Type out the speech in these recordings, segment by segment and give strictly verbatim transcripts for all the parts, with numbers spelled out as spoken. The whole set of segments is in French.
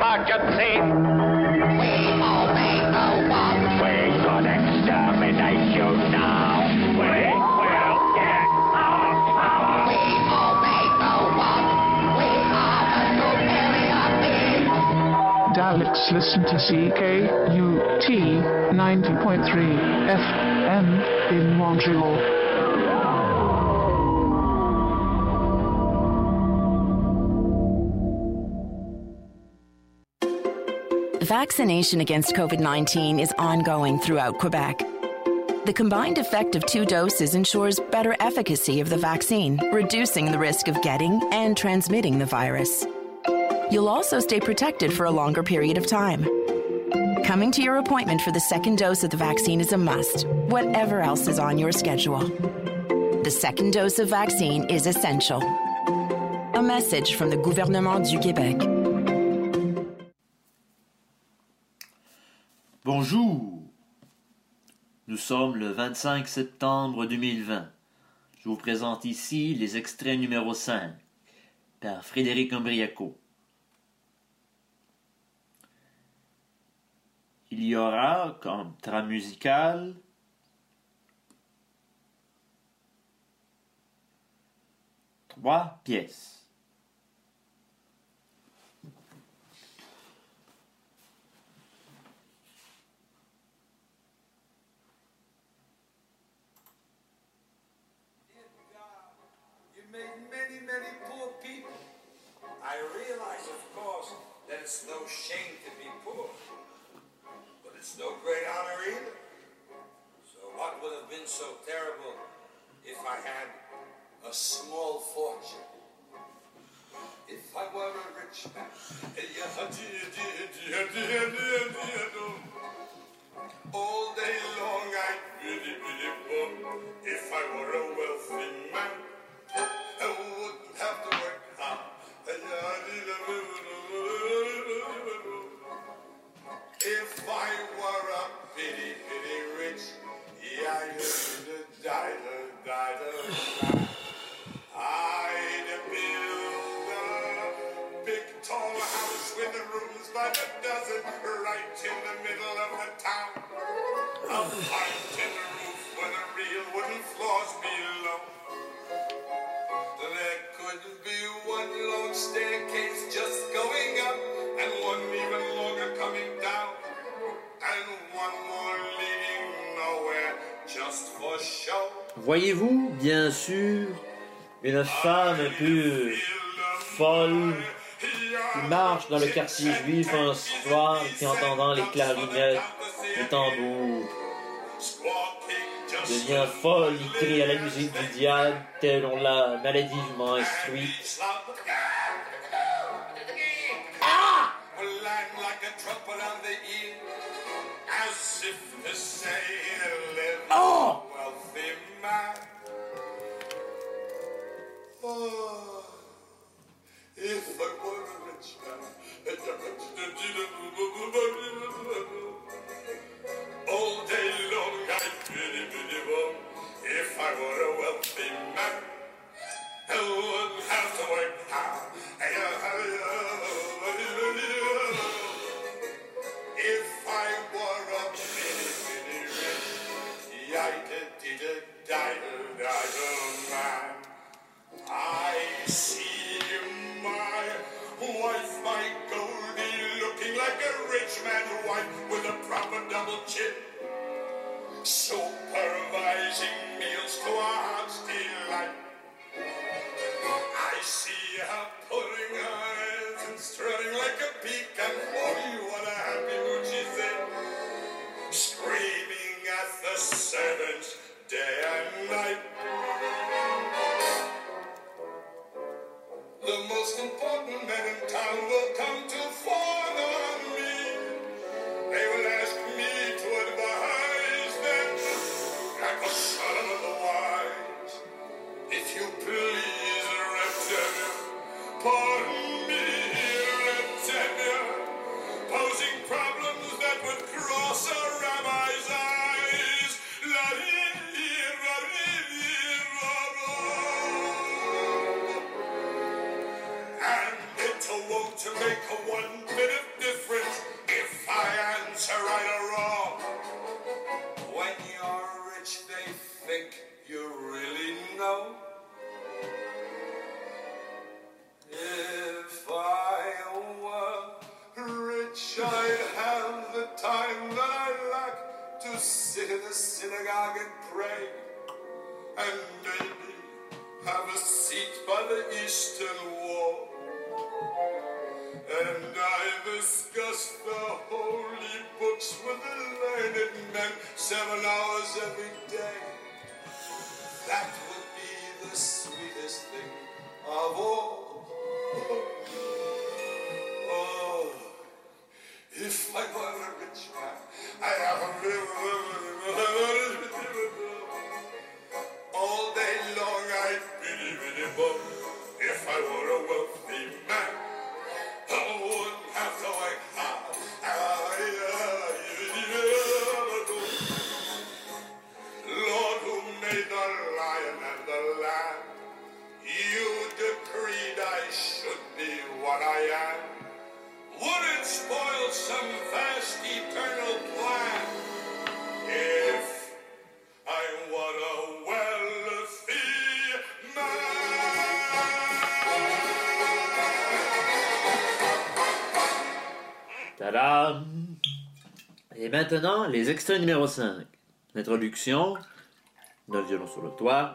emergency. We obey the one. We should exterminate you now. We will get our power. We obey the one. We are the superior being. Daleks listen to C K U T ninety point three F M in Montreal. Vaccination against COVID nineteen is ongoing throughout Quebec. The combined effect of two doses ensures better efficacy of the vaccine, reducing the risk of getting and transmitting the virus. You'll also stay protected for a longer period of time. Coming to your appointment for the second dose of the vaccine is a must, whatever else is on your schedule. The second dose of vaccine is essential. A message from the Gouvernement du Québec. Bonjour, nous sommes le vingt-cinq septembre deux mille vingt. Je vous présente ici les extraits numéro cinq par Frédéric Umbriaco. Il y aura comme trame musicale trois pièces. Many, many poor people. I realize, of course, that it's no shame to be poor, but it's no great honor either. So what would have been so terrible if I had a small fortune? If I were a rich man, all day long I'd be poor. If I were a wealthy man, I wouldn't have to work hard. If I were a pity, pity rich, yeah, I'd die, die, die. I'd build a big tall house with rooms by the dozen right in the middle of the town. A pine tin roof with a real wooden floors below. There could be one long staircase just going up, and one even longer coming down, and one more leading nowhere just for show. Voyez-vous, bien sûr, une femme un peu folle qui marche dans le quartier juif un soir et qui, entendant les clarinettes, les tambours, devient folle, il crie à la musique du diable, tel on l'a maladivement instruit. Ah! Oh! Oh, if I were a rich man, all day long I'd pity, pity, bum. If I were a wealthy man, I wouldn't have to work hard. If I were a pity, pity rich, man, I see my wife, my Goldie, looking like a rich man's wife with a proper double chin, supervising meals to our heart's delight. I see her putting her hands and strutting like a peacock. Oh, what a happy mood she's in, screaming at the servants day and night. The most important men in town will come to fawn on me. They will ask me to advise them think you really know? If I were rich, I'd have the time that I lack to sit in the synagogue and pray, and maybe have a seat by the eastern wall. And I discuss the holy books with the learned men seven hours every day. That would be the sweetest thing of all. Oh, if I were a rich man, I'd have a little, all day long I'd biddy biddy bum. If I were a wealthy man, I wouldn't have to like Lord, who made the lion and the lamb, you decreed I should be what I am. Would it spoil some vast eternal plan if I were a wealthy man? Tadam! Et maintenant, les extraits numéro cinq. L'introduction, le violon sur le toit.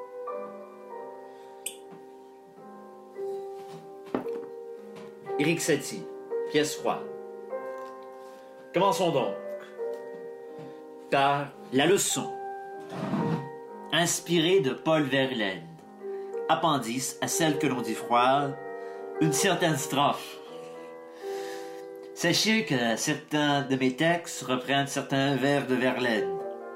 Éric Satie, pièce trois. Commençons donc par la leçon, inspirée de Paul Verlaine. Appendice à celle que l'on dit froide, une certaine strophe. Sachez que certains de mes textes reprennent certains vers de Verlaine.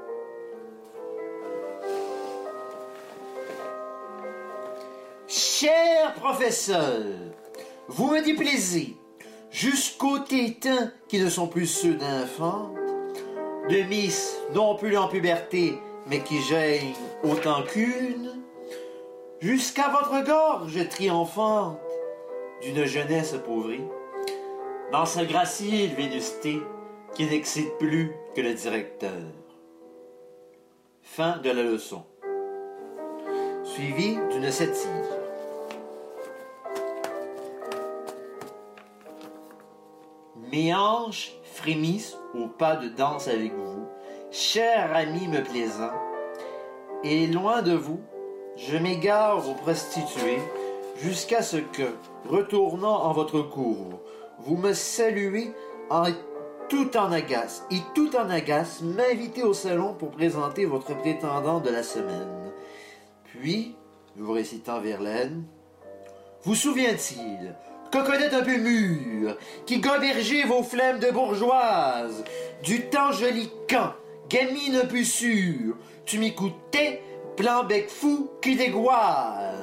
Cher professeur, vous me déplaisez, jusqu'aux tétins qui ne sont plus ceux d'infantes, de miss non plus en puberté, mais qui gênent autant qu'une, jusqu'à votre gorge triomphante d'une jeunesse appauvrie, dans sa gracile vénusté qui n'excite plus que le directeur. Fin de la leçon. Suivi d'une satire. Mes hanches frémissent au pas de danse avec vous, cher ami me plaisant, et loin de vous, je m'égare aux prostituées, jusqu'à ce que, retournant en votre cour, vous me saluez en tout en agace, et tout en agace, m'invitez au salon pour présenter votre prétendant de la semaine. Puis, vous récitant Verlaine, vous souvient-il, coconette un peu mûre, qui gobergeait vos flemmes de bourgeoise, du temps joli quand, gamine un peu sûre, tu m'écoutais, plan bec fou qui dégoise.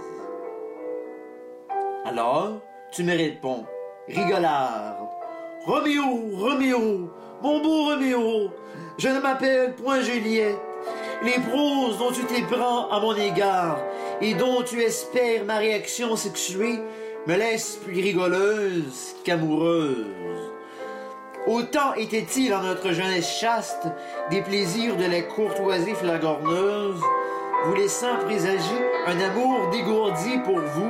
Alors, tu me réponds, rigolard, Roméo, Roméo, mon beau Roméo, je ne m'appelle point Juliette. Les proses dont tu t'éprends à mon égard et dont tu espères ma réaction sexuée me laissent plus rigoleuse qu'amoureuse. Autant était-il en notre jeunesse chaste des plaisirs de la courtoisie flagorneuse, vous laissant présager un amour dégourdi pour vous.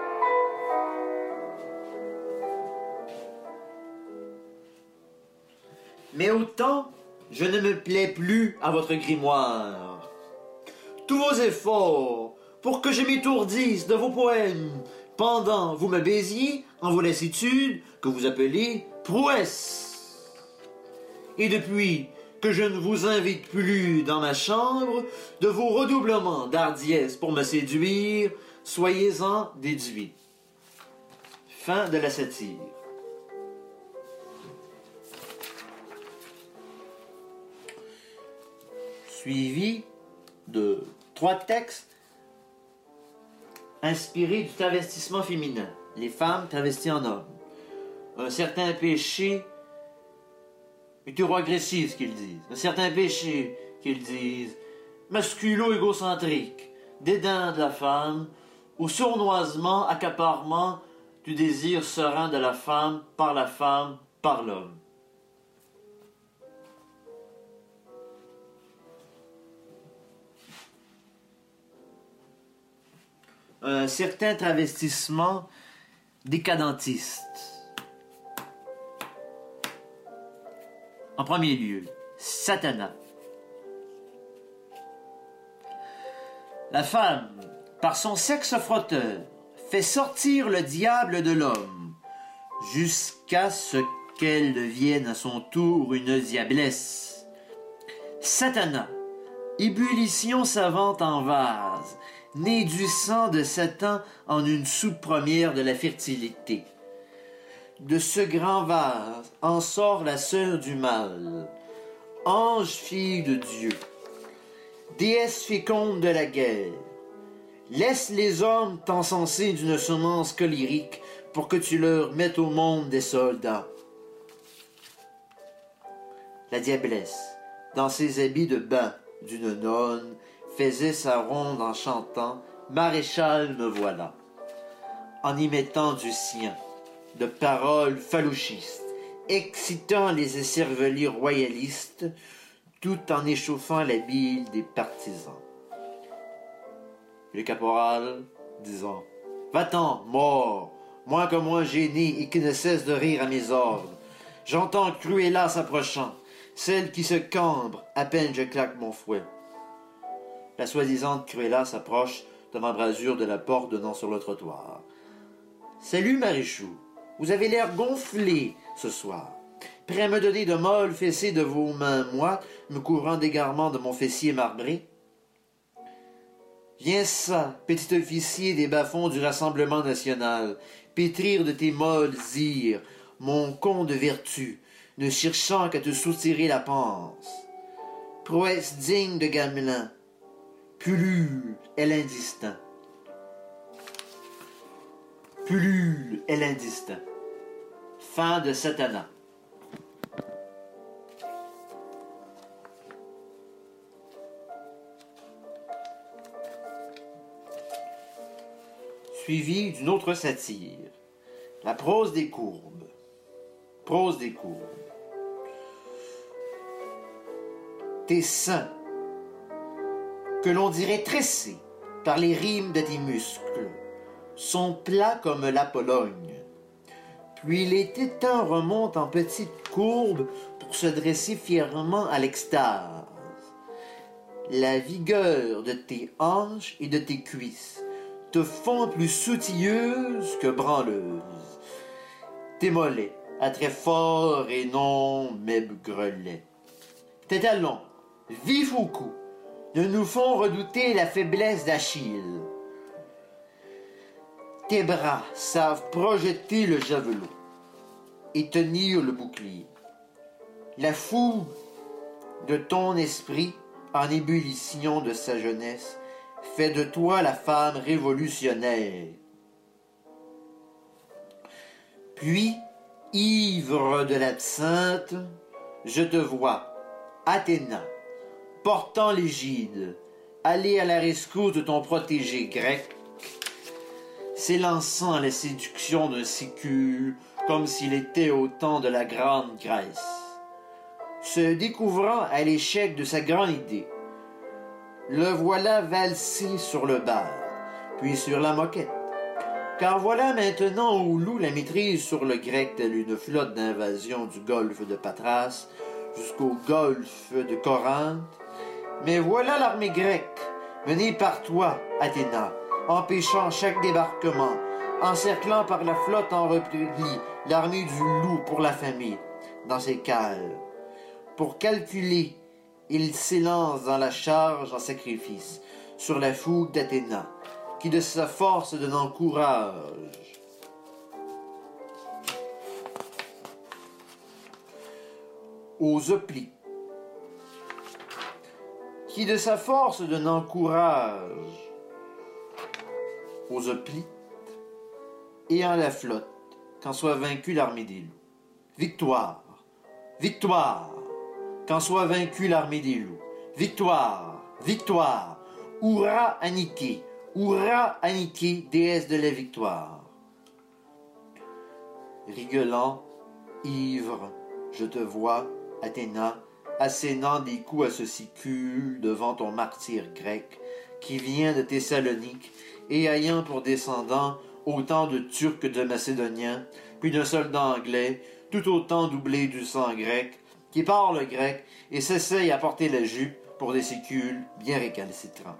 Mais autant, je ne me plais plus à votre grimoire. Tous vos efforts pour que je m'étourdisse de vos poèmes, pendant vous me baisiez en vos lassitudes que vous appelez prouesses. Et depuis que je ne vous invite plus dans ma chambre, de vos redoublements d'hardiesse pour me séduire, soyez-en déduits. Fin de la satire. Suivi de trois textes inspirés du travestissement féminin, les femmes travesties en hommes. Un certain péché hétéro-agressif, qu'ils disent. Un certain péché, qu'ils disent, masculo-égocentrique, dédain de la femme, ou sournoisement, accaparement du désir serein de la femme par la femme, par l'homme. un certain travestissement décadentiste. En premier lieu, Satana. La femme, par son sexe frotteur, fait sortir le diable de l'homme, jusqu'à ce qu'elle devienne à son tour une diablesse. Satana, ébullition savante en vase, née du sang de Satan en une soupe première de la fertilité. De ce grand vase en sort la sœur du mal, ange fille de Dieu, déesse féconde de la guerre. Laisse les hommes t'encenser d'une semence colérique pour que tu leur mettes au monde des soldats. La diablesse, dans ses habits de bain d'une nonne, faisait sa ronde en chantant « Maréchal, me voilà », en y mettant du sien, de paroles falouchistes, excitant les écervelés royalistes, tout en échauffant la bile des partisans. Le caporal, disant « Va-t'en, mort, moins que moins gêné et qui ne cesse de rire à mes ordres. J'entends Cruella s'approchant, celle qui se cambre à peine je claque mon fouet. » La soi-disant Cruella s'approche de l'embrasure de la porte donnant sur le trottoir. « Salut, Marichou, vous avez l'air gonflé ce soir. Prêt à me donner de molles fessées de vos mains moites, me couvrant d'égarements de mon fessier marbré? Viens ça, petit officier des bas-fonds du Rassemblement national, pétrir de tes molles zires, mon con de vertu, ne cherchant qu'à te soutirer la panse. Prouesse digne de Gamelin, pullule est l'indistinct. Pullule est l'indistinct. Fin de Satana. Suivi d'une autre satire, la prose des courbes. Prose des courbes. Tes seins, que l'on dirait tressés par les rimes de tes muscles, sont plats comme la Pologne. Puis les tétins remontent en petites courbes pour se dresser fièrement à l'extase. La vigueur de tes hanches et de tes cuisses te font plus sautilleuse que branleuse. Tes mollets, à traits forts et non maigrelets. Tes talons, vifs au cou, ne nous font redouter la faiblesse d'Achille. Tes bras savent projeter le javelot et tenir le bouclier. La fougue de ton esprit, en ébullition de sa jeunesse, fait de toi la femme révolutionnaire. Puis, ivre de l'absinthe, je te vois, Athéna, portant l'égide, aller à la rescousse de ton protégé grec, s'élançant à la séduction d'un sicule comme s'il était au temps de la grande Grèce, se découvrant à l'échec de sa grande idée. Le voilà valser sur le bar, puis sur la moquette. Car voilà maintenant où loue la maîtrise sur le grec telle une flotte d'invasion du golfe de Patras jusqu'au golfe de Corinthe. Mais voilà l'armée grecque, menée par toi, Athéna, empêchant chaque débarquement, encerclant par la flotte en repli l'armée du loup pour l'affamer dans ses cales. Pour calculer, il s'élance dans la charge en sacrifice sur la fougue d'Athéna, qui de sa force donne encourage. Aux oplites, qui de sa force donne encourage aux oplites et en la flotte, quand soit vaincue l'armée des loups. Victoire, victoire, quand soit vaincue l'armée des loups. Victoire, victoire, hurrah Anniké, hurrah Anniké, déesse de la victoire. Rigolant, ivre, je te vois, Athéna, assénant des coups à ce sicule devant ton martyr grec qui vient de Thessalonique et ayant pour descendants autant de Turcs que de Macédoniens, puis d'un soldat anglais, tout autant doublé du sang grec, qui parle le grec et s'essaye à porter la jupe pour des sécules bien récalcitrants.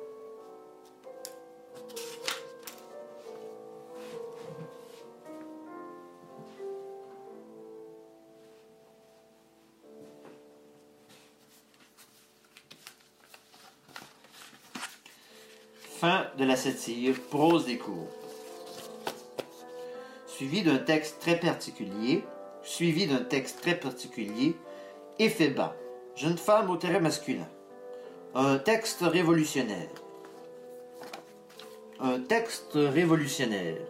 Fin de la satire, prose des courbes. Suivi d'un texte très particulier, suivi d'un texte très particulier, Éphéba, jeune femme au trait masculin. Un texte révolutionnaire. Un texte révolutionnaire.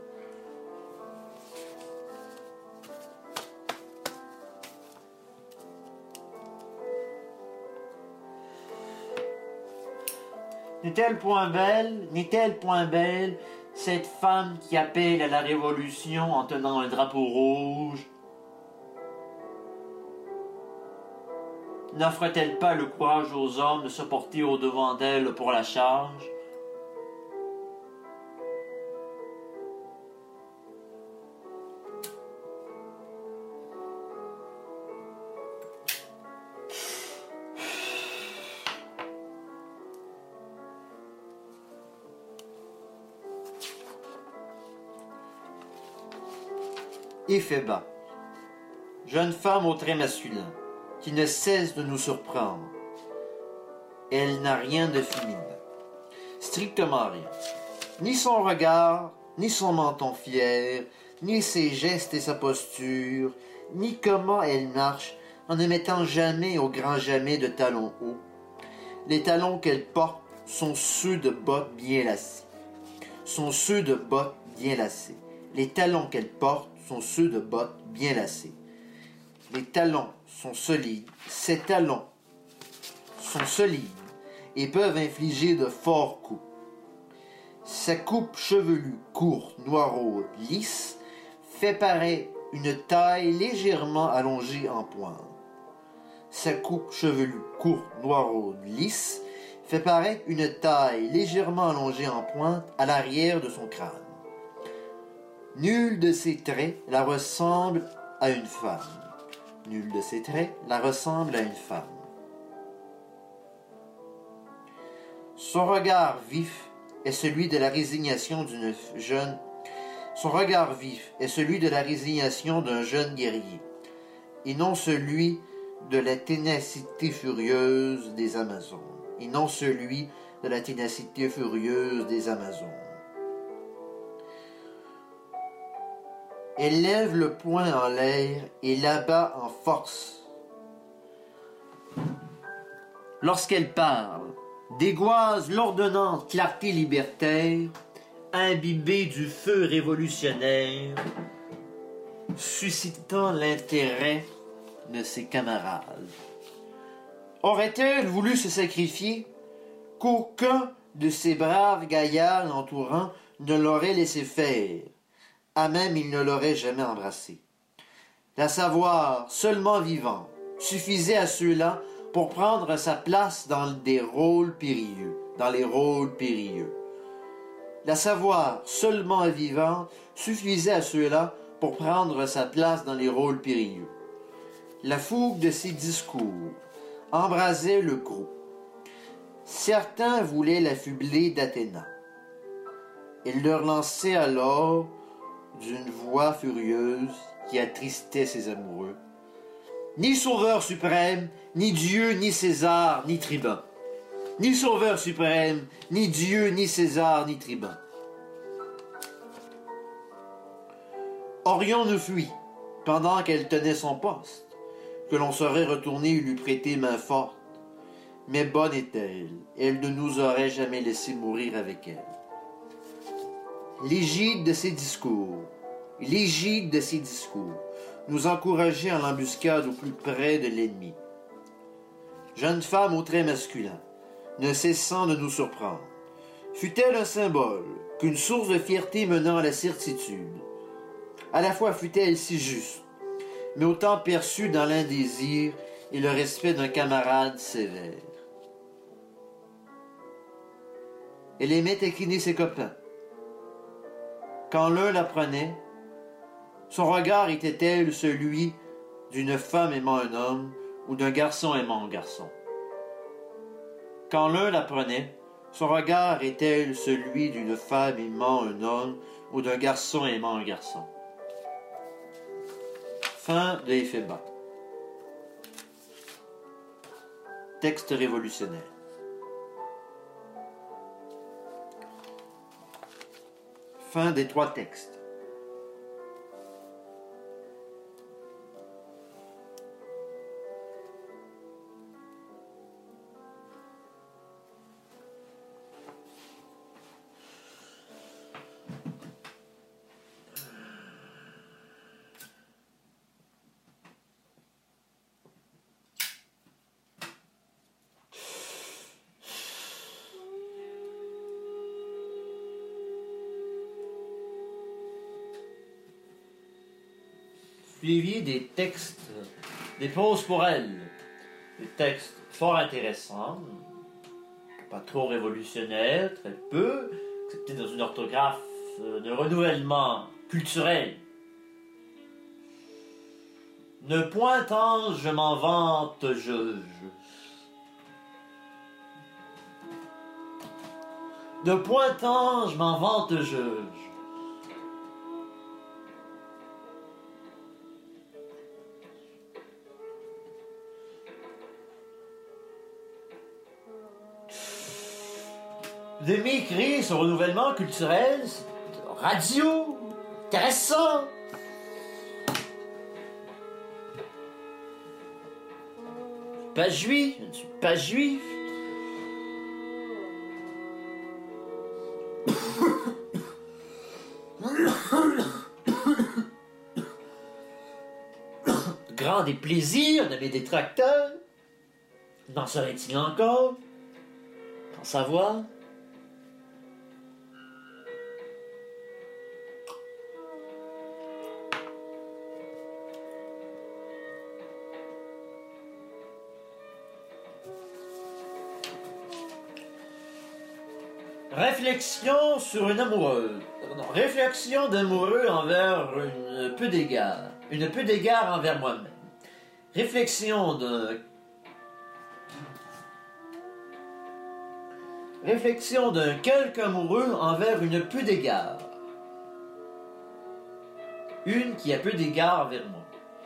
N'est-elle point belle, n'est-elle point belle, cette femme qui appelle à la révolution en tenant un drapeau rouge? N'offre-t-elle pas le courage aux hommes de se porter au-devant d'elle pour la charge? Éphéba, jeune femme au trait masculin, qui ne cesse de nous surprendre. Elle n'a rien de féminin, strictement rien. Ni son regard, ni son menton fier, ni ses gestes et sa posture, ni comment elle marche en ne mettant jamais au grand jamais de talons hauts. Les talons qu'elle porte sont ceux de bottes bien lacées. Sont ceux de bottes bien lacées. Les talons qu'elle porte sont ceux de bottes bien lacées. Les talons sont solides. Ces talons sont solides et peuvent infliger de forts coups. Sa coupe chevelue courte, noiraude, lisse, fait paraître une taille légèrement allongée en pointe. Sa coupe chevelue courte, noiraude, lisse, fait paraître une taille légèrement allongée en pointe à l'arrière de son crâne. Nul de ses traits la ressemble à une femme. Nul de ses traits la ressemble à une femme. Son regard vif est celui de la résignation d'une jeune. Son regard vif est celui de la résignation d'un jeune guerrier, et non celui de la ténacité furieuse des Amazones. Et non celui de la ténacité furieuse des Amazones. Elle lève le poing en l'air et l'abat en force. Lorsqu'elle parle, dégoise l'ordonnante clarté libertaire, imbibée du feu révolutionnaire, suscitant l'intérêt de ses camarades. Aurait-elle voulu se sacrifier, qu'aucun de ces braves gaillards l'entourant ne l'aurait laissé faire? À même il ne l'aurait jamais embrassé. La savoir seulement vivante suffisait à ceux-là pour prendre sa place dans des rôles périlleux, dans les rôles périlleux. La savoir seulement vivante suffisait à ceux-là pour prendre sa place dans les rôles périlleux. La fougue de ses discours embrasait le groupe. Certains voulaient l'affubler d'Athéna. Il leur lançait alors d'une voix furieuse qui attristait ses amoureux. Ni sauveur suprême, ni Dieu, ni César, ni tribun. Ni sauveur suprême, ni Dieu, ni César, ni tribun. Orion nous fuit, pendant qu'elle tenait son poste, que l'on serait retourné lui prêter main forte. Mais bonne est-elle, elle ne nous aurait jamais laissé mourir avec elle. L'égide de ses discours, l'égide de ses discours, nous encourageait en l'embuscade au plus près de l'ennemi. Jeune femme au trait masculin, ne cessant de nous surprendre, fut-elle un symbole, qu'une source de fierté menant à la certitude? À la fois fut-elle si juste, mais autant perçue dans l'indésir et le respect d'un camarade sévère. Elle aimait taquiner ses copains, Quand l'un la prenait, son regard était-elle celui d'une femme aimant un homme ou d'un garçon aimant un garçon? Quand l'un la prenait, son regard est-elle celui d'une femme aimant un homme ou d'un garçon aimant un garçon? Fin de effet bas. Texte révolutionnaire. Fin des trois textes. Suivi des textes, des pauses pour elle, des textes fort intéressants, pas trop révolutionnaires, très peu, excepté dans une orthographe de renouvellement culturel. Ne pointant, je m'en vante, je... De pointant, je m'en vante, je... De m'écrire sur renouvellement culturel, radio, intéressant. Pas juif, je ne suis pas juif. Grand déplaisir de mes détracteurs. N'en serait-il encore? Qu'en savoir? Réflexion sur une amoureuse. Non, réflexion d'amoureux envers une peu d'égard. Une peu d'égard envers moi-même. Réflexion d'un... Réflexion d'un quelque amoureux envers une peu d'égard. Une qui a peu d'égard envers moi.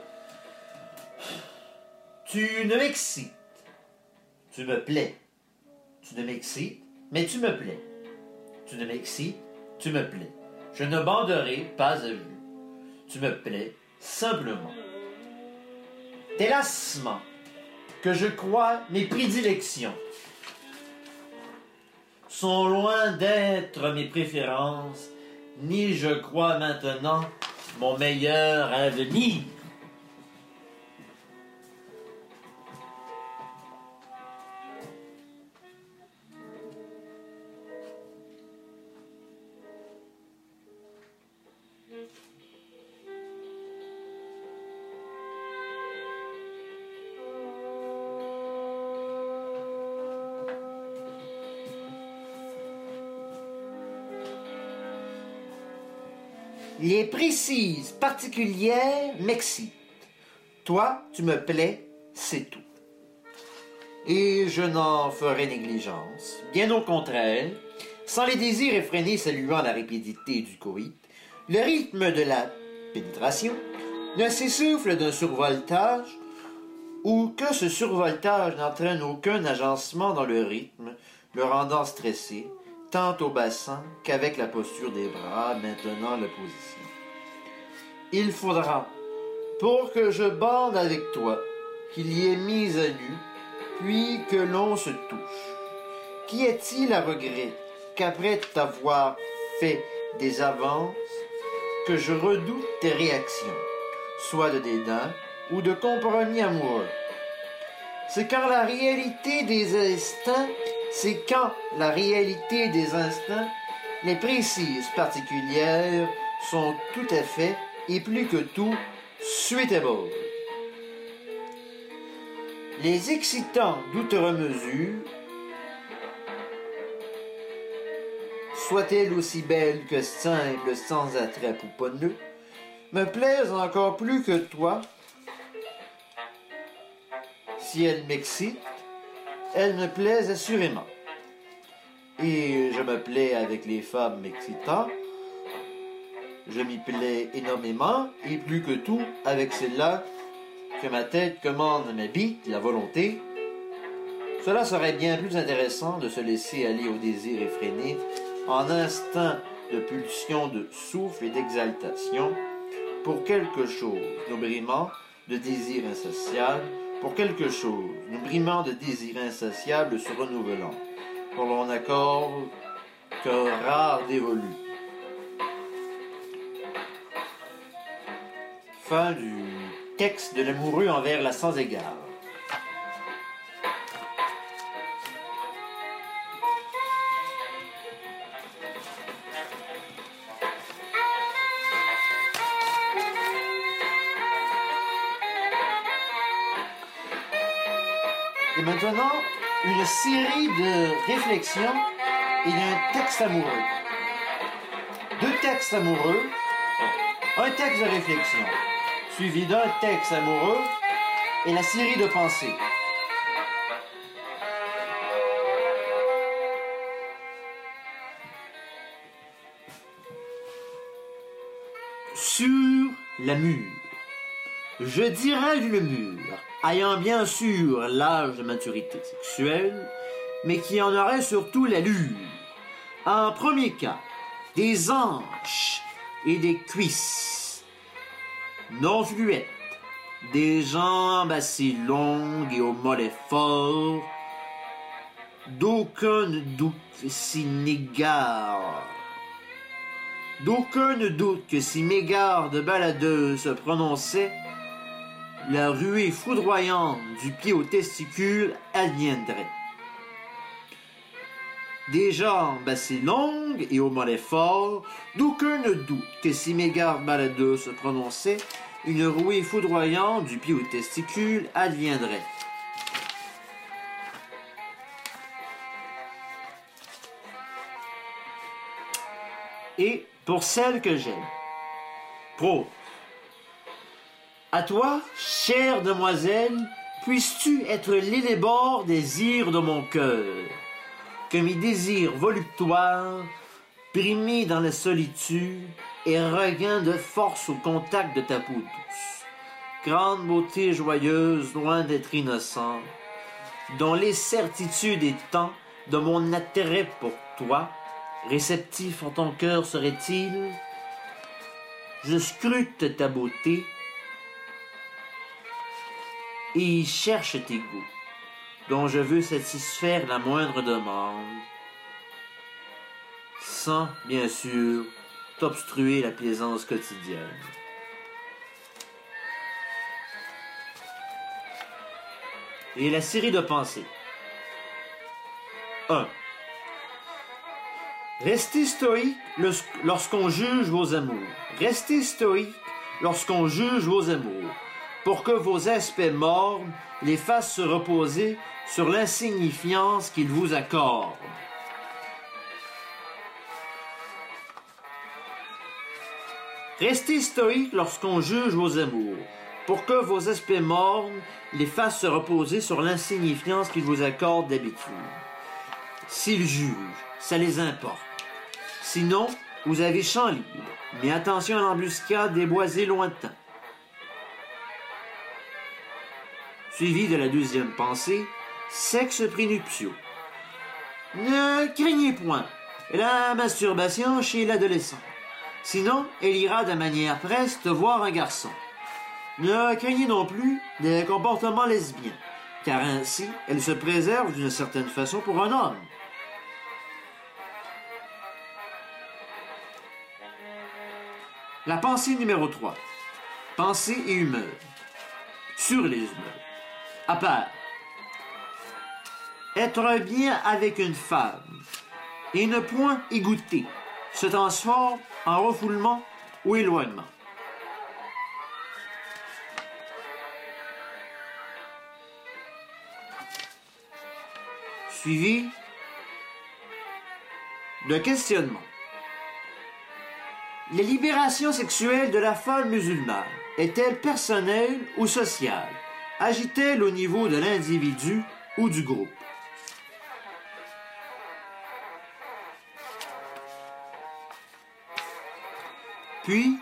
Tu ne m'excites. Tu me plais. Tu ne m'excites, mais tu me plais. Tu ne m'excites, tu me plais. Je ne banderai pas à vue. Tu me plais simplement. Tes lassements, que je crois mes prédilections, sont loin d'être mes préférences, ni je crois maintenant mon meilleur avenir. Les précises particulières m'excitent. Toi, tu me plais, c'est tout. Et je n'en ferai négligence. Bien au contraire, sans les désirs effrénés saluant la rapidité du coït, le rythme de la pénétration ne s'essouffle d'un survoltage ou que ce survoltage n'entraîne aucun agencement dans le rythme, le rendant stressé, tant au bassin qu'avec la posture des bras maintenant la position. Il faudra, pour que je bande avec toi, qu'il y ait mise à nu, puis que l'on se touche. Qu'y a-t-il à regret qu'après t'avoir fait des avances, que je redoute tes réactions, soit de dédain ou de compromis amoureux? C'est quand la réalité des instincts C'est quand la réalité des instants, les précises particulières sont tout à fait et plus que tout suitable. Les excitants d'outre mesure soit-elle aussi belle que simple, sans attrait pouponneux, me plaise encore plus que toi. Si elle m'excite, elle me plaise assurément. Et je me plais avec les femmes m'excitant. Je m'y plais énormément, et plus que tout avec celle-là que ma tête commande ma bite, la volonté. Cela serait bien plus intéressant de se laisser aller au désir effréné, en instinct de pulsion, de souffle et d'exaltation, pour quelque chose, nous brimant de désir insatiable, pour quelque chose, nous brimant de désir insatiable se renouvelant, pour l'on accorde qu'un rare dévolu. Fin du texte de l'amoureux envers la sans égard. Et maintenant, une série de réflexions et d'un texte amoureux. Deux textes amoureux, un texte de réflexion, suivi d'un texte amoureux et la série de pensées. Sur la mûre. Je dirais d'une mûre, ayant bien sûr l'âge de maturité sexuelle, mais qui en aurait surtout l'allure. En premier cas, des hanches et des cuisses non fluettes, des jambes assez longues et aux mollets forts, d'aucun doute si n'égare. D'aucun doute que si Mégare de baladeuse se prononçait, la ruée foudroyante du pied au testicule adviendrait. Des jambes assez longues et aux mollets forts, d'aucun doute que si Mégare baladeuse se prononçait, une ruée foudroyante du pied au testicule adviendrait. Et pour celle que j'aime, prose. À toi, chère demoiselle, puisses-tu être l'élébore désir de mon cœur, que mes désirs voluptoires, brimés dans la solitude, et regain de force au contact de ta peau douce. Grande beauté joyeuse, loin d'être innocente, dont les certitudes et temps de mon attrait pour toi, réceptif en ton cœur serait-il? Je scrute ta beauté et y cherche tes goûts, dont je veux satisfaire la moindre demande, sans, bien sûr, t'obstruer la plaisance quotidienne. Et la série de pensées. un. Restez stoïque lorsqu'on juge vos amours. Restez stoïque lorsqu'on juge vos amours, pour que vos aspects mornes les fassent se reposer sur l'insignifiance qu'ils vous accordent. Restez stoïque lorsqu'on juge vos amours, pour que vos aspects mornes les fassent se reposer sur l'insignifiance qu'ils vous accordent d'habitude. S'ils jugent, ça les importe. Sinon, vous avez champ libre, mais attention à l'embuscade des boisés lointains. Suivi de la deuxième pensée, sexe prénuptiaux. Ne craignez point la masturbation chez l'adolescent. Sinon, elle ira de manière preste voir un garçon. Ne craignez non plus des comportements lesbiens, car ainsi, elle se préserve d'une certaine façon pour un homme. La pensée numéro trois. Pensée et humeur. Sur les humeurs. À part. Être bien avec une femme et ne point y goûter se transforme en refoulement ou éloignement. Suivi de questionnement. Les libérations sexuelles de la femme musulmane est-elle personnelle ou sociale? Agit-elle au niveau de l'individu ou du groupe? Puis,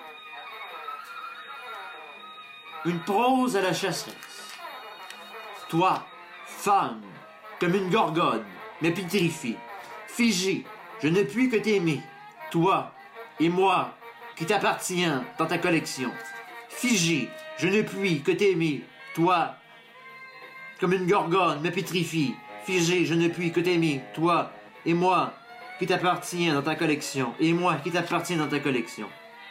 une prose à la chasseresse. Toi, femme, comme une gorgone, me pétrifie. Figée, je ne puis que t'aimer. Toi et moi, qui t'appartient dans ta collection. Figée, je ne puis que t'aimer. Toi, comme une gorgone, me pétrifie. Figée, je ne puis que t'aimer. Toi et moi, qui t'appartient dans ta collection. Et moi, qui t'appartient dans ta collection.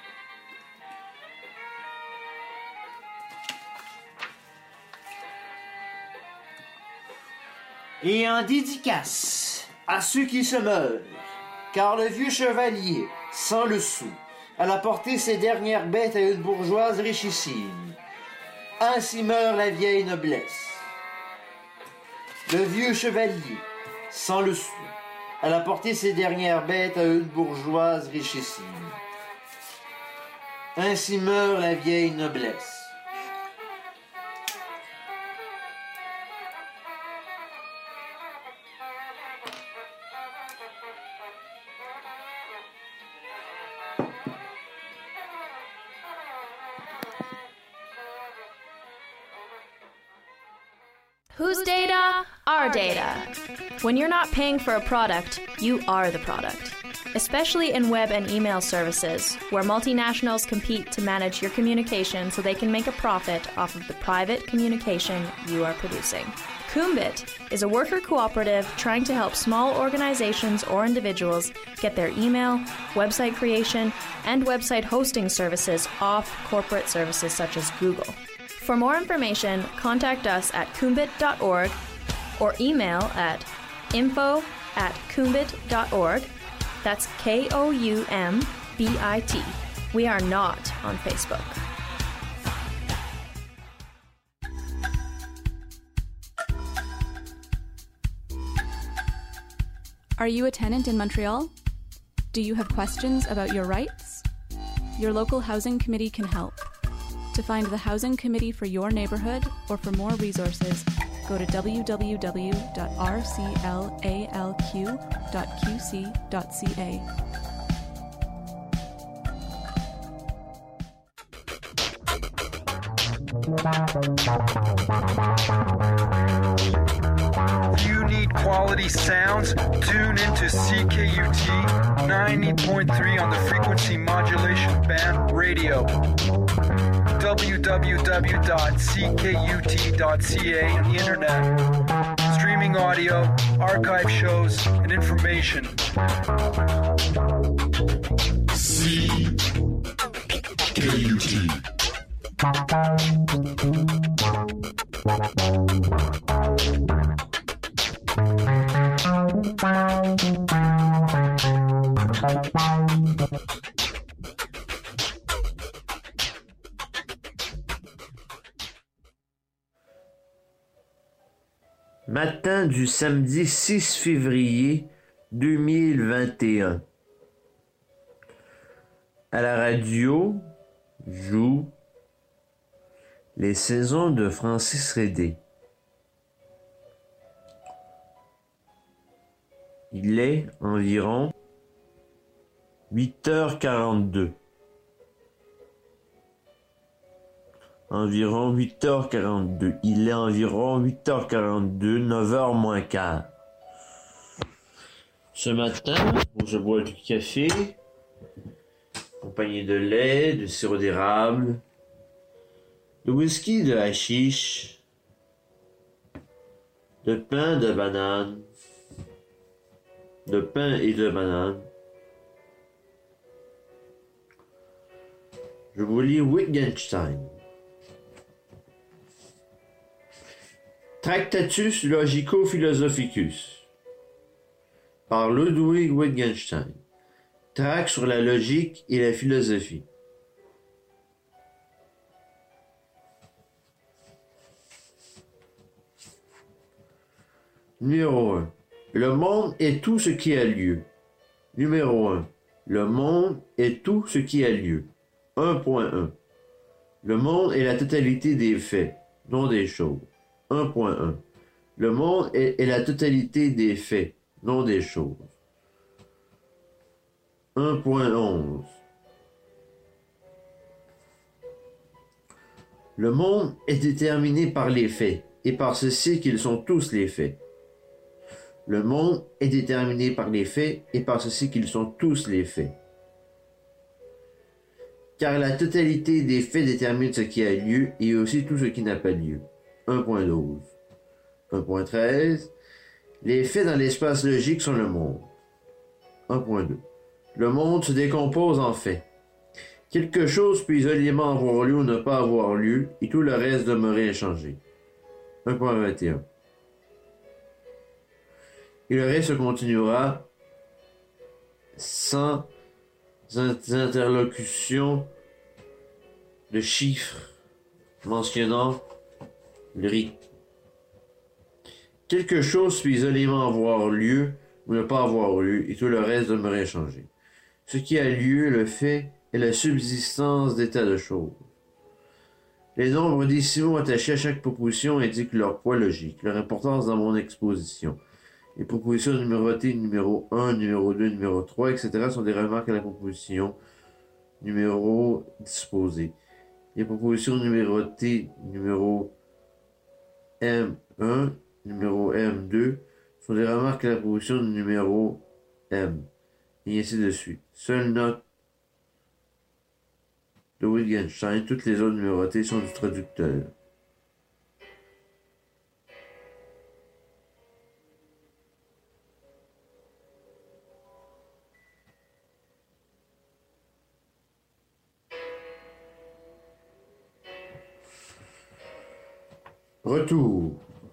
Et en dédicace à ceux qui se meurent, car le vieux chevalier, sans le sou, elle a porté ses dernières bêtes à une bourgeoise richissime. Ainsi meurt la vieille noblesse. Le vieux chevalier, sans le sou, elle a porté ses dernières bêtes à une bourgeoise richissime. Ainsi meurt la vieille noblesse. Whose data? Our data. When you're not paying for a product, you are the product. Especially in web and email services, where multinationals compete to manage your communication so they can make a profit off of the private communication you are producing. Kumbit is a worker cooperative trying to help small organizations or individuals get their email, website creation, and website hosting services off corporate services such as Google. For more information, contact us at kumbit dot org or email at info at kumbit dot org. That's K O U M B I T. We are not on Facebook. Are you a tenant in Montreal? Do you have questions about your rights? Your local housing committee can help. To find the housing committee for your neighborhood or for more resources, go to w w w dot r c l a l q dot q c dot c a. If you need quality sounds, tune into C K U T ninety point three on the frequency modulation band radio. w w w dot c k u t dot c a on the internet. Streaming audio, archive shows, and information. C K U T. Matin du samedi six février deux mille vingt et un. À la radio joue les saisons de Francis Redé. Il est environ huit heures quarante-deux. Environ huit heures quarante-deux. Il est environ huit heures quarante-deux, neuf heures moins quart. Ce matin, je bois du café, accompagné de lait, de sirop d'érable, de whisky, de hashish, de pain, de banane, de pain et de banane. Je vous lis Wittgenstein. Tractatus Logico-Philosophicus par Ludwig Wittgenstein. Tract sur la logique et la philosophie. Numéro un. Le monde est tout ce qui a lieu. Numéro un. Le monde est tout ce qui a lieu. un point un. Le monde est la totalité des faits, non des choses. un point un. Le monde est, est la totalité des faits, non des choses. un point onze. Le monde est déterminé par les faits, et par ceci qu'ils sont tous les faits. Le monde est déterminé par les faits, et par ceci qu'ils sont tous les faits. Car la totalité des faits détermine ce qui a lieu, et aussi tout ce qui n'a pas lieu. un point douze. un point treize. Les faits dans l'espace logique sont le monde. un point deux. Le monde se décompose en faits. Quelque chose peut isolément avoir lieu ou ne pas avoir lieu, et tout le reste demeurer inchangé. un point vingt et un. Et le reste continuera sans interlocution de chiffres mentionnant le rythme. Quelque chose peut isolément avoir lieu ou ne pas avoir lieu, et tout le reste demeurer inchangé. Ce qui a lieu, le fait, est la subsistance d'état de choses. Les nombres décimaux attachés à chaque proposition indiquent leur poids logique, leur importance dans mon exposition. Les propositions numérotées numéro un, numéro deux, numéro trois, et cetera sont des remarques à la proposition numéro disposée. Les propositions numérotées numéro M un, numéro M deux sont des remarques à la proposition numéro M, et ainsi de suite. Seule note de Wittgenstein, toutes les autres numérotées sont du traducteur. Retour.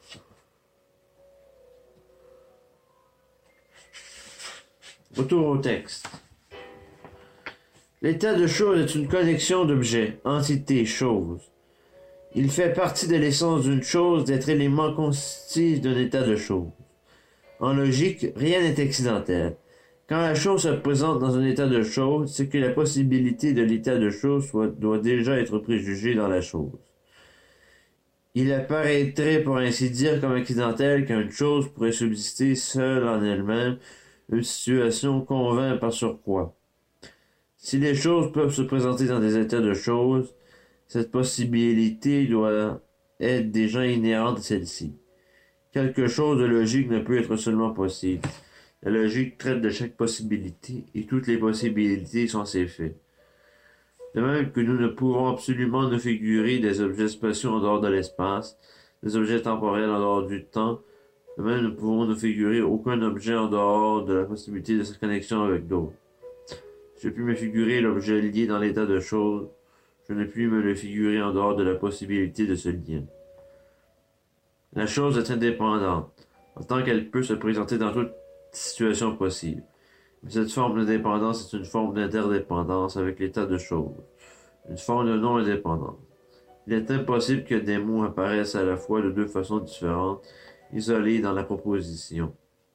Retour au texte. L'état de chose est une collection d'objets, entités, choses. Il fait partie de l'essence d'une chose d'être élément constitutif d'un état de chose. En logique, rien n'est accidentel. Quand la chose se présente dans un état de chose, c'est que la possibilité de l'état de chose soit, doit déjà être préjugée dans la chose. Il apparaîtrait pour ainsi dire comme accidentel qu'une chose pourrait subsister seule en elle-même, une situation convainc par surcroît. Si les choses peuvent se présenter dans des états de choses, cette possibilité doit être déjà inhérente à celle-ci. Quelque chose de logique ne peut être seulement possible. La logique traite de chaque possibilité, et toutes les possibilités sont ses faits. De même que nous ne pouvons absolument nous figurer des objets spatiaux en dehors de l'espace, des objets temporels en dehors du temps, de même nous pouvons nous figurer aucun objet en dehors de la possibilité de sa connexion avec d'autres. Je puis me figurer l'objet lié dans l'état de chose, je ne puis me le figurer en dehors de la possibilité de ce lien. La chose est indépendante, en tant qu'elle peut se présenter dans toute situation possible. Mais cette forme d'indépendance est une forme d'interdépendance avec l'état de chose, une forme de non-indépendance. Il est impossible que des mots apparaissent à la fois de deux façons différentes, isolés dans la proposition.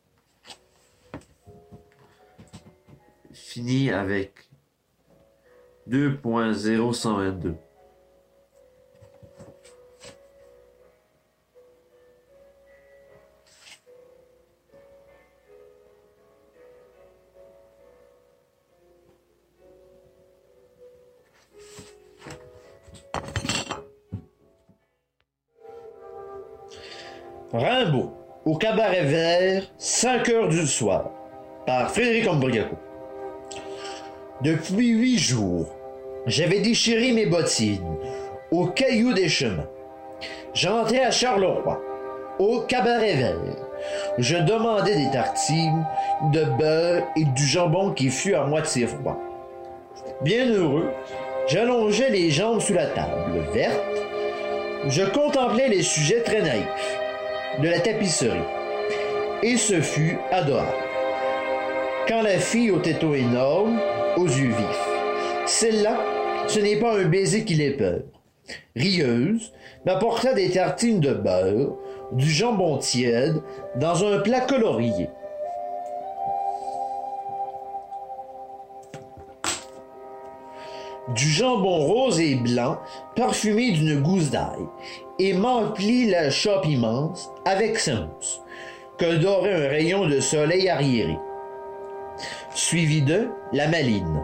Fini avec deux point zéro cent vingt-deux. Rimbaud, au cabaret vert, cinq heures du soir, par Frédéric Ambriaco. Depuis huit jours, j'avais déchiré mes bottines au caillou des chemins. J'entrais à Charleroi, au cabaret vert. Je demandais des tartines, de beurre et du jambon qui fut à moitié froid. Bien heureux, j'allongeais les jambes sous la table verte. Je contemplais les sujets très naïfs de la tapisserie. Et ce fut adorable. Quand la fille au téton énorme, aux yeux vifs, celle-là, ce n'est pas un baiser qui l'ait peur, rieuse, m'apporta des tartines de beurre, du jambon tiède, dans un plat colorié. du jambon rose et blanc parfumé d'une gousse d'ail et m'emplit la chope immense avec sa mousse, que dorait un rayon de soleil arriéré. Suivi de la maline.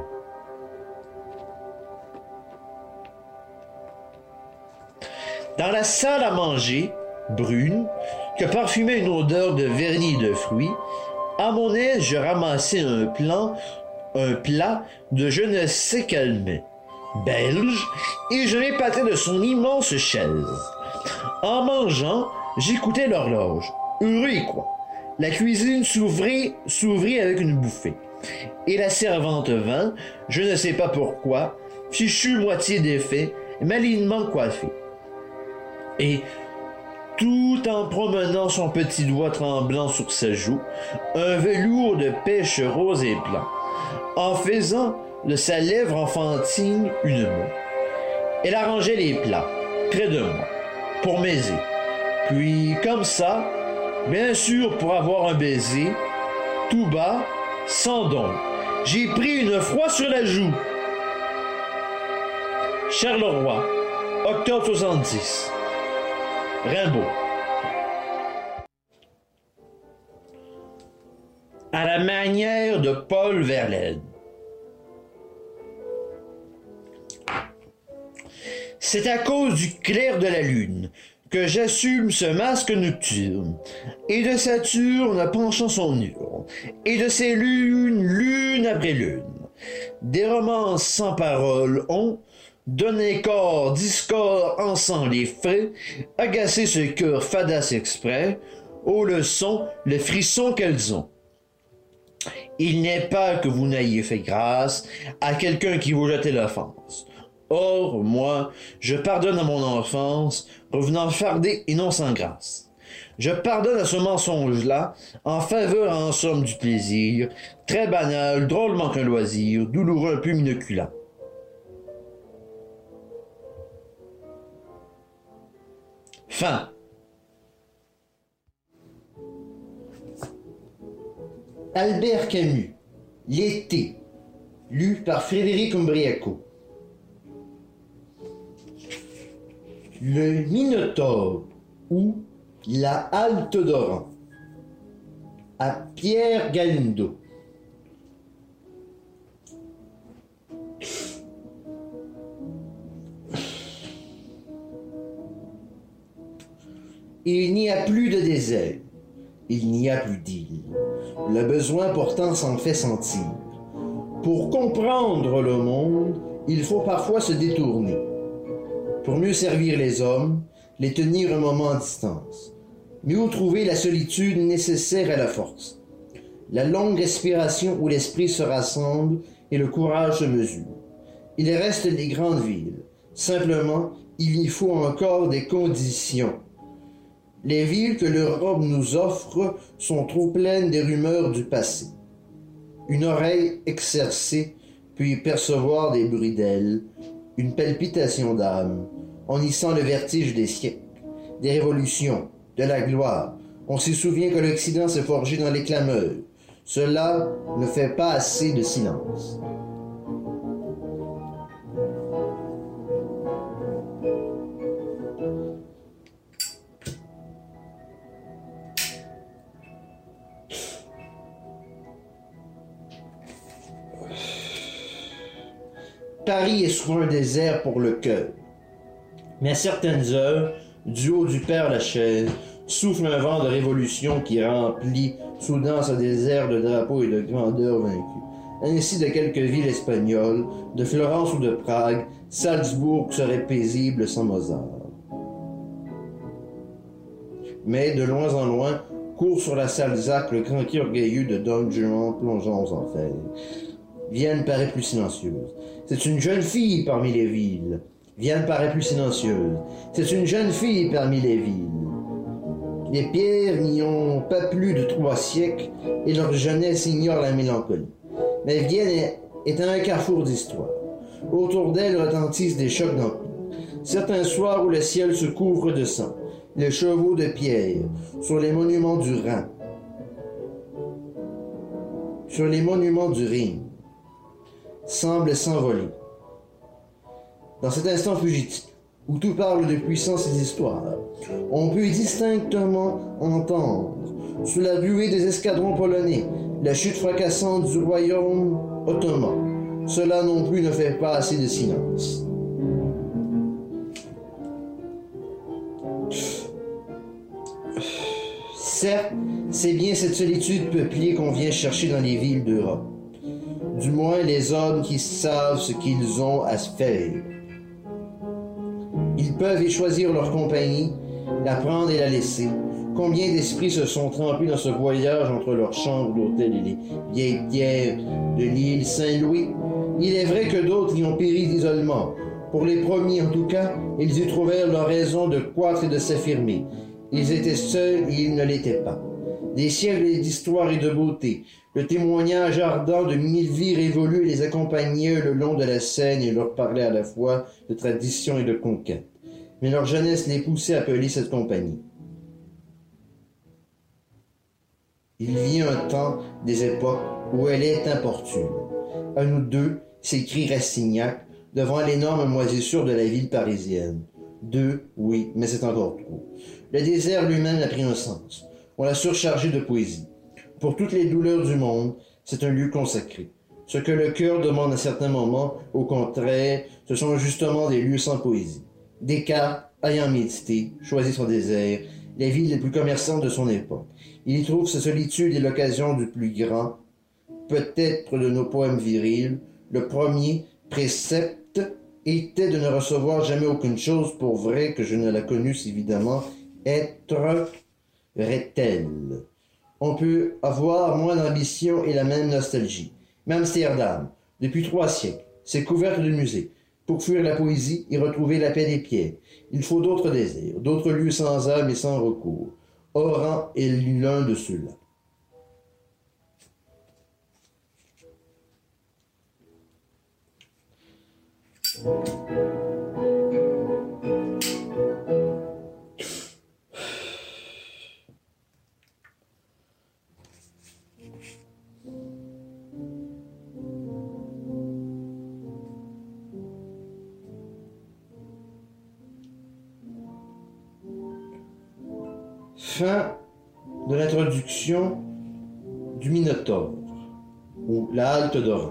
Dans la salle à manger, brune, que parfumait une odeur de vernis et de fruits, à mon aise, je ramassai un plan, un plat de je ne sais quel mets, belge, et je m'épatais de son immense chaise. En mangeant, j'écoutais l'horloge. Heureux et quoi? La cuisine s'ouvrit, s'ouvrit avec une bouffée. Et la servante vint, je ne sais pas pourquoi, fichue moitié défait, malinement coiffée. Et, tout en promenant son petit doigt tremblant sur sa joue, un velours de pêche rose et blanc, en faisant de sa lèvre enfantine une moue. Elle arrangeait les plats, près de moi, pour m'aiser. Puis, comme ça, bien sûr pour avoir un baiser, tout bas, sans don, j'ai pris une froid sur la joue. Charleroi, octobre soixante-dix. Rimbaud. À la manière de Paul Verlaine. C'est à cause du clair de la lune que j'assume ce masque nocturne, et de Saturne penchant son urne, et de ces lunes, lune après lune. Des romances sans paroles ont donné corps, discord, encens les frais, agacé ce cœur fadasse exprès, aux leçons, le frisson qu'elles ont. Il n'est pas que vous n'ayez fait grâce à quelqu'un qui vous jetait l'offense. Or, moi, je pardonne à mon enfance, revenant fardé et non sans grâce. Je pardonne à ce mensonge-là, en faveur en somme du plaisir, très banal, drôlement qu'un loisir, douloureux un peu minoculant. Fin. Albert Camus, L'été, lu par Frédéric Umbriaco. Le Minotaure ou la Halte d'Oran, à Pierre Galindo. Il n'y a plus de désert, il n'y a plus d'île. Le besoin pourtant s'en fait sentir. Pour comprendre le monde, il faut parfois se détourner. Pour mieux servir les hommes, les tenir un moment à distance. Mais où trouver la solitude nécessaire à la force? La longue respiration où l'esprit se rassemble et le courage se mesure. Il reste les grandes villes. Simplement, il y faut encore des conditions. Les villes que l'Europe nous offre sont trop pleines des rumeurs du passé. Une oreille exercée, puis percevoir des bruits d'ailes, une palpitation d'âme. On y sent le vertige des siècles, des révolutions, de la gloire. On se souvient que l'Occident s'est forgé dans les clameurs. Cela ne fait pas assez de silence. Paris est souvent un désert pour le cœur. Mais à certaines heures, du haut du Père Lachaise, souffle un vent de révolution qui remplit soudain ce désert de drapeaux et de grandeurs vaincues. Ainsi de quelques villes espagnoles, de Florence ou de Prague, Salzbourg serait paisible sans Mozart. Mais de loin en loin, court sur la Salzac le grand cri orgueilleux de Don Juan plongeant aux enfers. Vienne paraît plus silencieuse. C'est une jeune fille parmi les villes. Vienne paraît plus silencieuse. C'est une jeune fille parmi les villes. Les pierres n'y ont pas plus de trois siècles et leur jeunesse ignore la mélancolie. Mais Vienne est, est un carrefour d'histoire. Autour d'elle retentissent des chocs d'empire. Certains soirs où le ciel se couvre de sang, les chevaux de pierre sur les monuments du Rhin, sur les monuments du Rhin, semblent s'envoler. Dans cet instant fugitif, où tout parle de puissance et d'histoire, on peut distinctement entendre, sous la buée des escadrons polonais, la chute fracassante du royaume ottoman. Cela non plus ne fait pas assez de silence. Certes, c'est bien cette solitude peuplée qu'on vient chercher dans les villes d'Europe. Du moins les hommes qui savent ce qu'ils ont à se faire. Ils peuvent y choisir leur compagnie, la prendre et la laisser. Combien d'esprits se sont trempés dans ce voyage entre leurs chambres d'hôtel et les vieilles pierres de l'île Saint-Louis? Il est vrai que d'autres y ont péri d'isolement. Pour les premiers, en tout cas, ils y trouvèrent leur raison de croître et de s'affirmer. Ils étaient seuls et ils ne l'étaient pas. Des siècles d'histoire et de beauté, le témoignage ardent de mille vies révolues les accompagnait le long de la Seine et leur parlait à la fois de tradition et de conquête. Mais leur jeunesse les poussait à appeler cette compagnie. Il vit un temps, des époques, où elle est importune. À nous deux, s'écrie Rastignac, devant l'énorme moisissure de la ville parisienne. Deux, oui, mais c'est encore trop. Le désert lui-même a pris un sens. On l'a surchargé de poésie. Pour toutes les douleurs du monde, c'est un lieu consacré. Ce que le cœur demande à certains moments, au contraire, ce sont justement des lieux sans poésie. Descartes, ayant médité, choisi son désert, les villes les plus commerçantes de son époque. Il y trouve sa solitude et l'occasion du plus grand, peut-être de nos poèmes virils. Le premier précepte était de ne recevoir jamais aucune chose pour vrai que je ne la connusse évidemment, être vrai-elle. On peut avoir moins d'ambition et la même nostalgie. Mais Amsterdam, depuis trois siècles, s'est couverte de musées. Pour fuir la poésie et retrouver la paix des pierres, il faut d'autres désirs, d'autres lieux sans âme et sans recours. Oran est l'un de ceux-là. Fin de l'introduction du Minotaure, ou la halte d'Oran.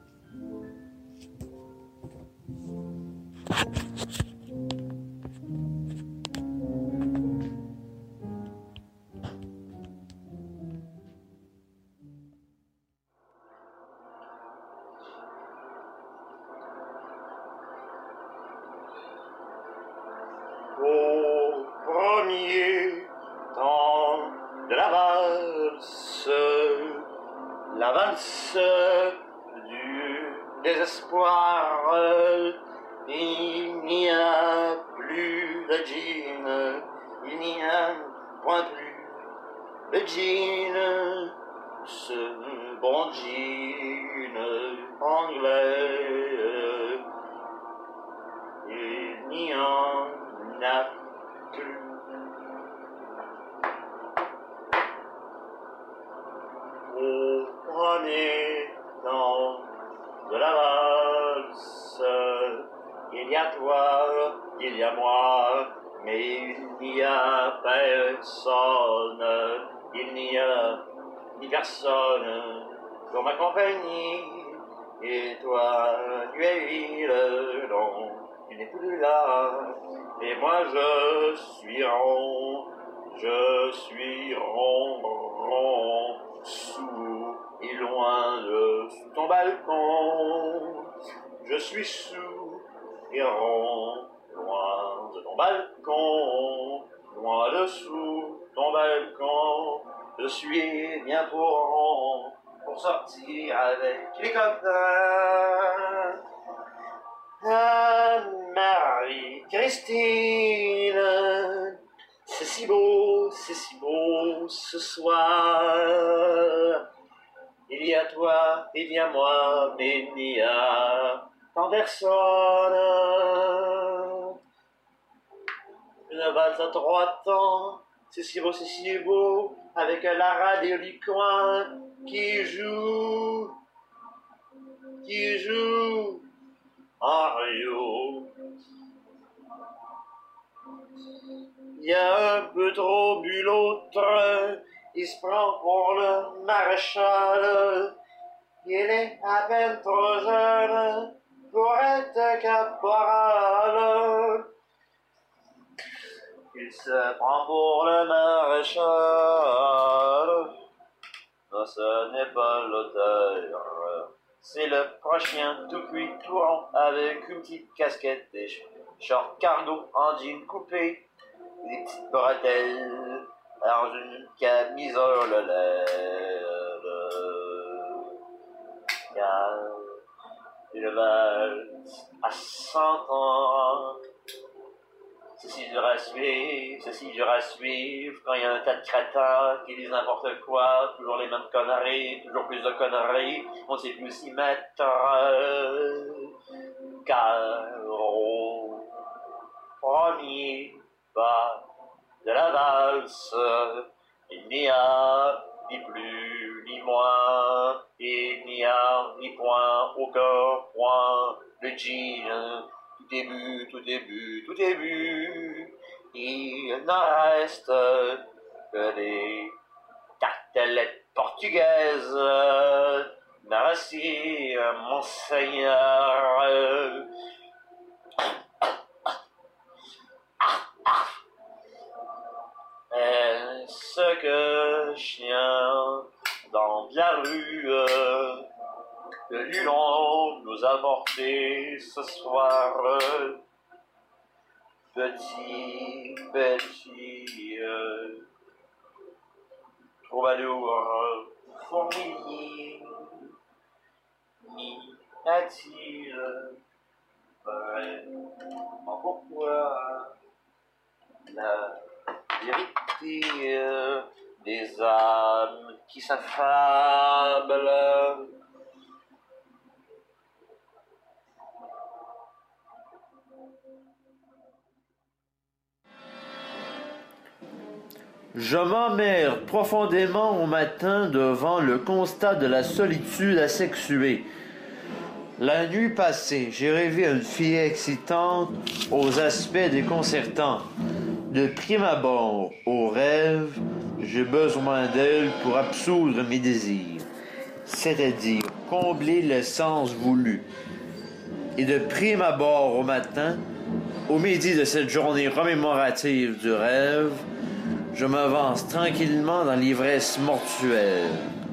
Au premier temps de la valse, la valse du désespoir, il n'y a plus de jean, il n'y a point plus de jean, ce bon jean anglais, il n'y en a plus. Au premier temps de la valse, il y a toi, il y a moi, mais il n'y a personne, il n'y a ni personne pour ma compagnie, et toi, tu es ville, non, tu n'es plus là, et moi je suis rond, je suis rond, rond, sous et loin de sous ton balcon, je suis sous et rond, loin de ton balcon, loin dessous ton balcon, je suis bien trop rond pour sortir avec les copains. Ah, Marie-Christine, c'est si beau, c'est si beau ce soir. Il y a toi, il y a moi, mais il n'y a tant personne. Une valse à trois temps, c'est si beau, c'est si beau, avec la radio du coin qui joue, qui joue en Rio Il a un peu trop bu l'autre, il se prend pour le maréchal. Il est à peine trop jeune pour être caporal. Il se prend pour le maréchal. Non, ce n'est pas l'auteur. C'est le prochain tout cuit, tout rond, avec une petite casquette, des shorts cargo en jean coupé, des petites bretelles, dans une camisole laide. Car une valse à cent ans, c'est si dur à suivre, c'est si dur à suivre, quand il y a un tas de crétins qui disent n'importe quoi, toujours les mêmes conneries, toujours plus de conneries, on ne sait plus s'y mettre, car au premier pas de la valse, il n'y a ni plus ni moins, il n'y a ni point, aucun point, le jean, tout début, tout début, tout début, il n'en reste que des tartelettes portugaises. Merci, monseigneur. Est-ce que chien dans la rue que Lulon nous a porté ce soir, petit, petit troubadour fourmilier, n'y a-t-il vraiment pourquoi la vérité des âmes qui s'affablent? Je m'emmerde profondément au matin devant le constat de la solitude asexuée. La nuit passée, j'ai rêvé une fille excitante aux aspects déconcertants. De prime abord, au rêve, j'ai besoin d'elle pour absoudre mes désirs, c'est-à-dire combler l'essence voulue. Et de prime abord au matin, au midi de cette journée remémorative du rêve, je m'avance tranquillement dans l'ivresse mortuaire.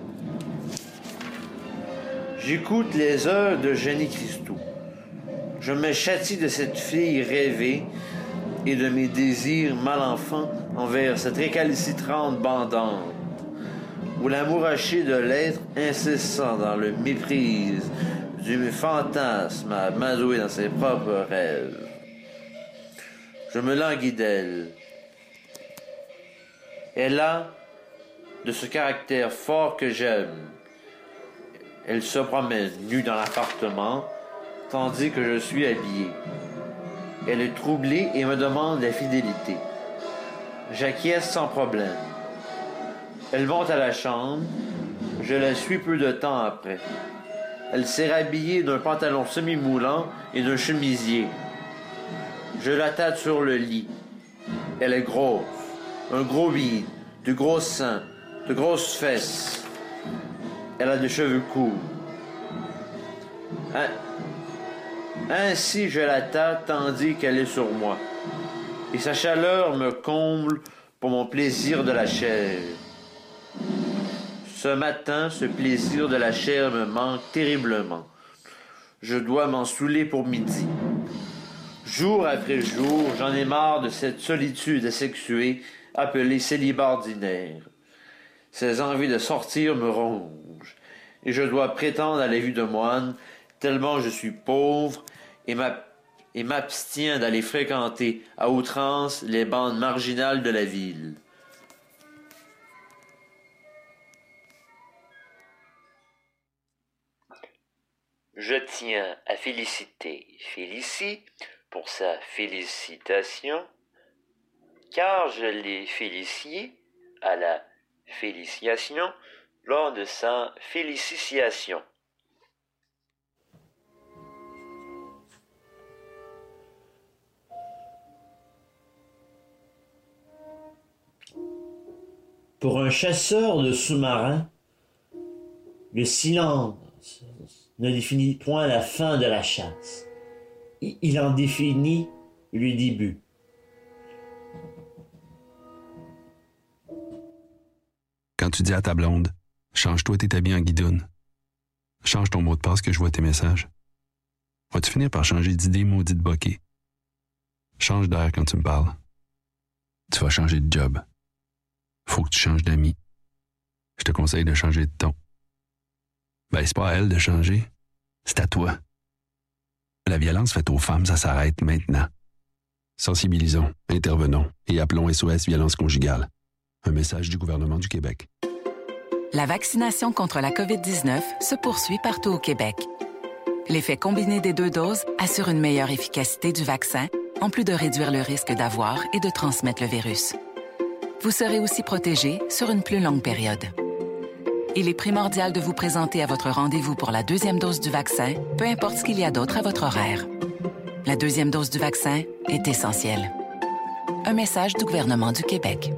J'écoute les heures de Jenny Christou. Je me châtie de cette fille rêvée et de mes désirs mal-enfants envers cette récalcitrante bandante, où l'amouraché de l'être incessant dans le méprise du fantasme à amadoué dans ses propres rêves. Je me languis d'elle. Elle a de ce caractère fort que j'aime. Elle se promène nue dans l'appartement, tandis que je suis habillé. Elle est troublée et me demande la fidélité. J'acquiesce sans problème. Elle monte à la chambre. Je la suis peu de temps après. Elle s'est rhabillée d'un pantalon semi-moulant et d'un chemisier. Je la tâte sur le lit. Elle est grosse. Un gros bide, de gros seins, de grosses fesses. Elle a des cheveux courts. Hein? Ainsi je la tâte tandis qu'elle est sur moi. Et sa chaleur me comble pour mon plaisir de la chair. Ce matin, ce plaisir de la chair me manque terriblement. Je dois m'en saouler pour midi. Jour après jour, j'en ai marre de cette solitude asexuée appelée célibat ordinaire. Ces envies de sortir me rongent, et je dois prétendre à la vie de moine, tellement je suis pauvre, et m'abstiens d'aller fréquenter à outrance les bandes marginales de la ville. Je tiens à féliciter Félicie pour sa félicitation, car je l'ai félicité à la félicitation lors de sa félicitation. Pour un chasseur de sous-marins, le silence ne définit point la fin de la chasse. Il en définit le début. Quand tu dis à ta blonde, change-toi tes habits en guidoune. Change ton mot de passe que je vois tes messages. Vas-tu finir par changer d'idée maudite bokeh? Change d'air quand tu me parles. Tu vas changer de job. Faut que tu changes d'amis. Je te conseille de changer de ton. Ben, c'est pas à elle de changer. C'est à toi. La violence faite aux femmes, ça s'arrête maintenant. Sensibilisons, intervenons et appelons S O S Violence Conjugale. Un message du gouvernement du Québec. La vaccination contre la covid dix-neuf se poursuit partout au Québec. L'effet combiné des deux doses assure une meilleure efficacité du vaccin, en plus de réduire le risque d'avoir et de transmettre le virus. Vous serez aussi protégé sur une plus longue période. Il est primordial de vous présenter à votre rendez-vous pour la deuxième dose du vaccin, peu importe ce qu'il y a d'autre à votre horaire. La deuxième dose du vaccin est essentielle. Un message du gouvernement du Québec.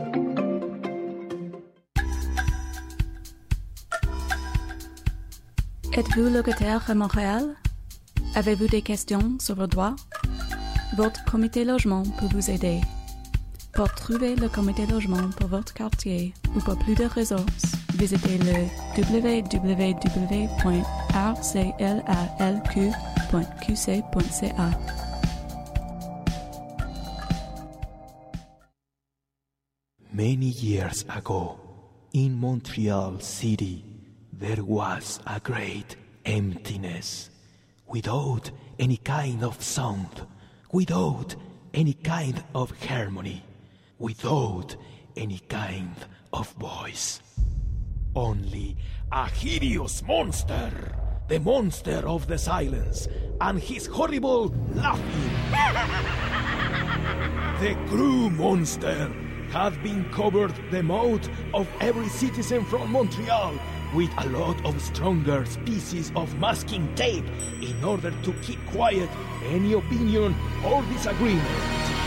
Êtes-vous locataire à Montréal? Avez-vous des questions sur vos droits? Votre comité logement peut vous aider. Pour trouver le comité logement pour votre quartier ou pour plus de ressources, visitez le w w w point r c l a l q point q c point c a. Many years ago, in Montreal City, there was a great emptiness, without any kind of sound, without any kind of harmony, without any kind of voice. Only a hideous monster, the monster of the silence, and his horrible laughing. The Grue Monster had been covered the mouth of every citizen from Montreal with a lot of stronger species of masking tape in order to keep quiet any opinion or disagreement.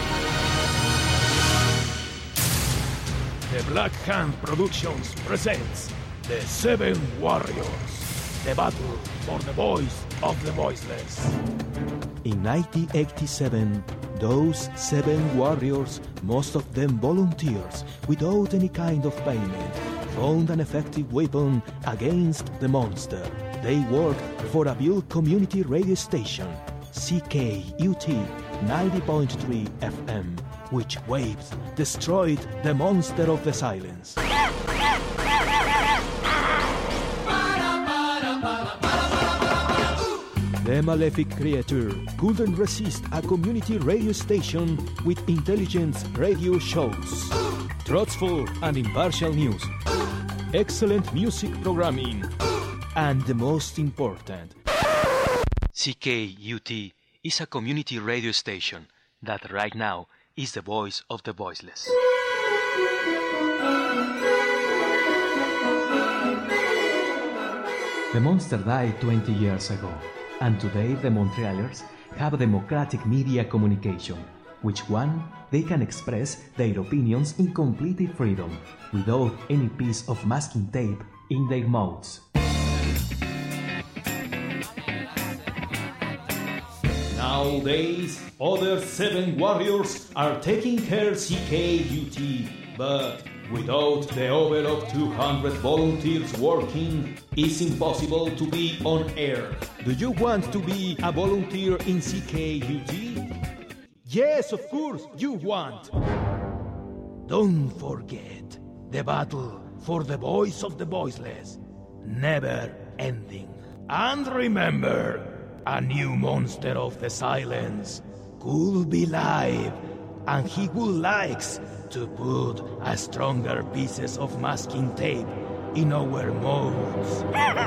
The Black Hand Productions presents The Seven Warriors, the battle for the voice of the voiceless. In nineteen eighty-seven, those seven warriors, most of them volunteers, without any kind of payment, found an effective weapon against the monster. They worked for a Buell community radio station, C K U T ninety point three F M, which waves destroyed the monster of the silence. The malefic creature couldn't resist a community radio station with intelligent radio shows, truthful and impartial news, excellent music programming, and the most important, C K U T is a community radio station that right now is the voice of the voiceless. The monster died twenty years ago, and today the Montrealers have a democratic media communication, which one they can express their opinions in complete freedom, without any piece of masking tape in their mouths. Nowadays, other seven warriors are taking care C K U T, but without the over of two hundred volunteers working, it's impossible to be on air. Do you want to be a volunteer in C K U T? Yes, of course, you want. Don't forget the battle for the voice of the voiceless, never ending. And remember, a new monster of the silence could be live, and he would likes to put a stronger pieces of masking tape in our mouths.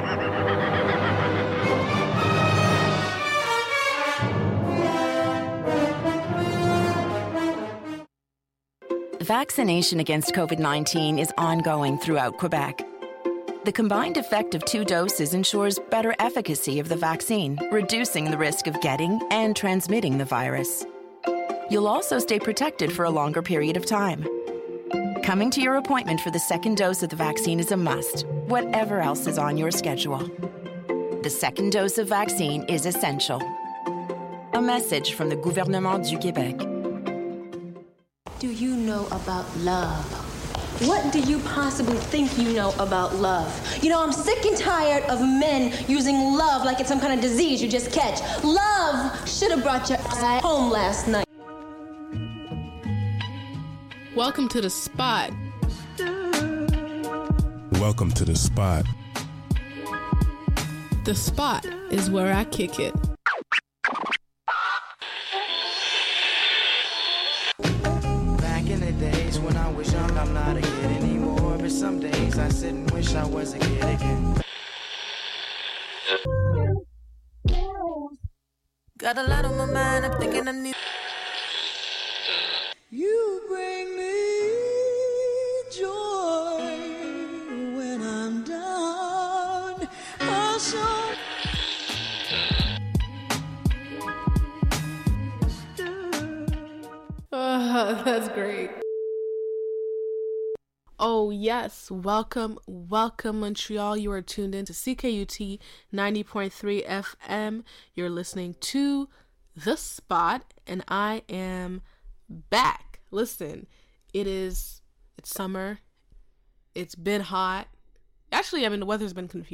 Vaccination against COVID nineteen is ongoing throughout Quebec. The combined effect of two doses ensures better efficacy of the vaccine, reducing the risk of getting and transmitting the virus. You'll also stay protected for a longer period of time. Coming to your appointment for the second dose of the vaccine is a must, whatever else is on your schedule. The second dose of vaccine is essential. A message from the Gouvernement du Québec. Do you know about love? What do you possibly think you know about love? You know, I'm sick and tired of men using love like it's some kind of disease you just catch. Love should have brought your ass home last night. Welcome to the spot. Welcome to the spot. The spot is where I kick it. Back in the days when I was young, I'm not a kid anymore. But some days I sit and wish I was a kid again. Got a lot on my mind, I'm thinking I need. You bring me joy when I'm down. I'll show. Oh, that's great. Oh, yes. Welcome, welcome, Montreal. You are tuned in to C K U T ninety point three F M. You're listening to The Spot, and I am back. Listen, it is, it's summer. It's been hot. Actually, I mean, the weather's been confusing.